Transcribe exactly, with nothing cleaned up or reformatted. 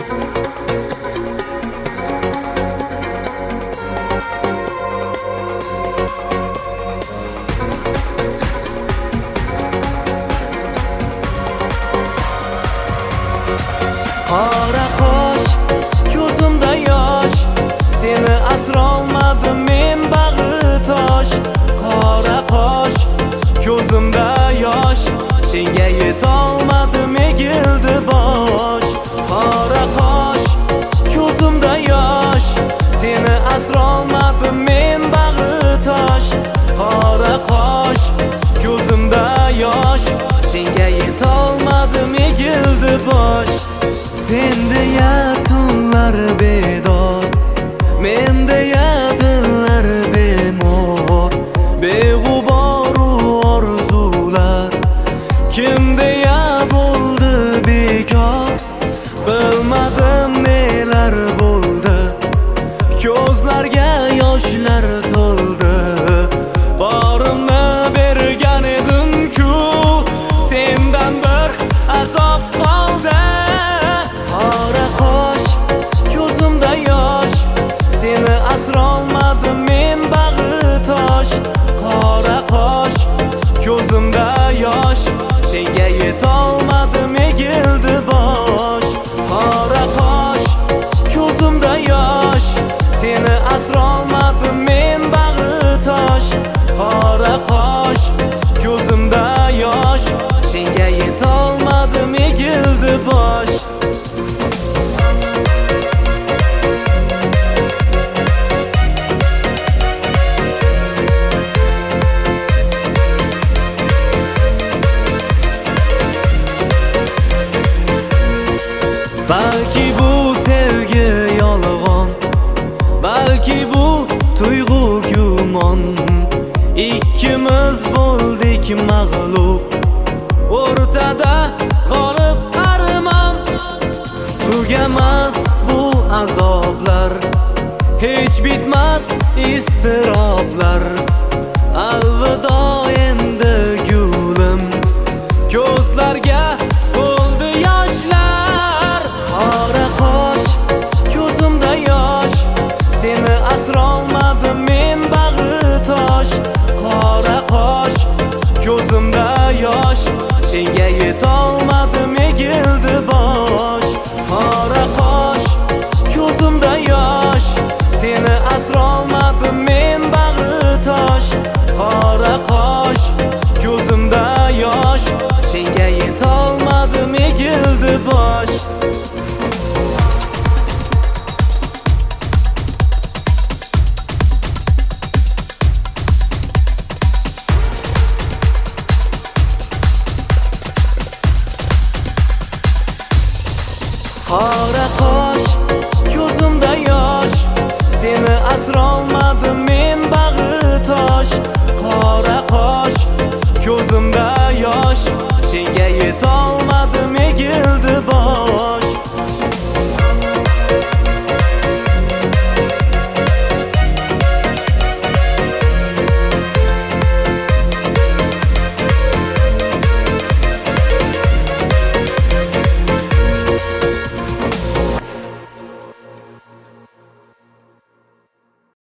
Qora qosh, ko'zimda yosh, seni asrolmadim men bag'ri tosh. Qora qosh, ko'zimda yosh, senga yetolmadim egildi bosh. Qora qosh, ko'zimda yosh, seni asrolmadim men bag'ri tosh. Qora qosh, ko'zimda yosh, senga yetolmadim egildi bosh. Sendeya tunlar bedor, mendeya dillar bemor, beg'uboru orzular kimdeya bo'ldi bekor. Bilmadim nelar bo'ldi, ko'zlarga yoshlar to'ldi. Borimni bergan edim-ku, sendan bir azob qoldi. Qora qosh, ko'zimda yosh, seni asrolmadim men bag'ri tosh. Qora qosh, ko'zimda yosh, senga yetolmadim egildi bosh. Qora qosh, ko'zimda yosh, seni asrolmadim men bag'ri tosh. Qora qosh, ko'zimda yosh, senga yetolmadim egildi bosh. Balki bu sevgi yolg'on, balki bu tuyg'u gumon. Ikkimiz bo'ldik mag'lub, o'rtada qolib armon. Tugamas bu azoblar, hech bitmas iztiroblar. Alvido endi gulim, ko'zlarga to'ldi yoshlar. Qora qosh, ko'zimda yosh, seni asrolmadim men bag'ri tosh. Qora qosh, ko'zimda yosh, senga yetolmadim egildi bosh. Qora qosh, ko'zimda yosh, seni asrolmadim men bag'ri tosh. Qora qosh, ko'zimda yosh, senga yetolmadim egildi bosh.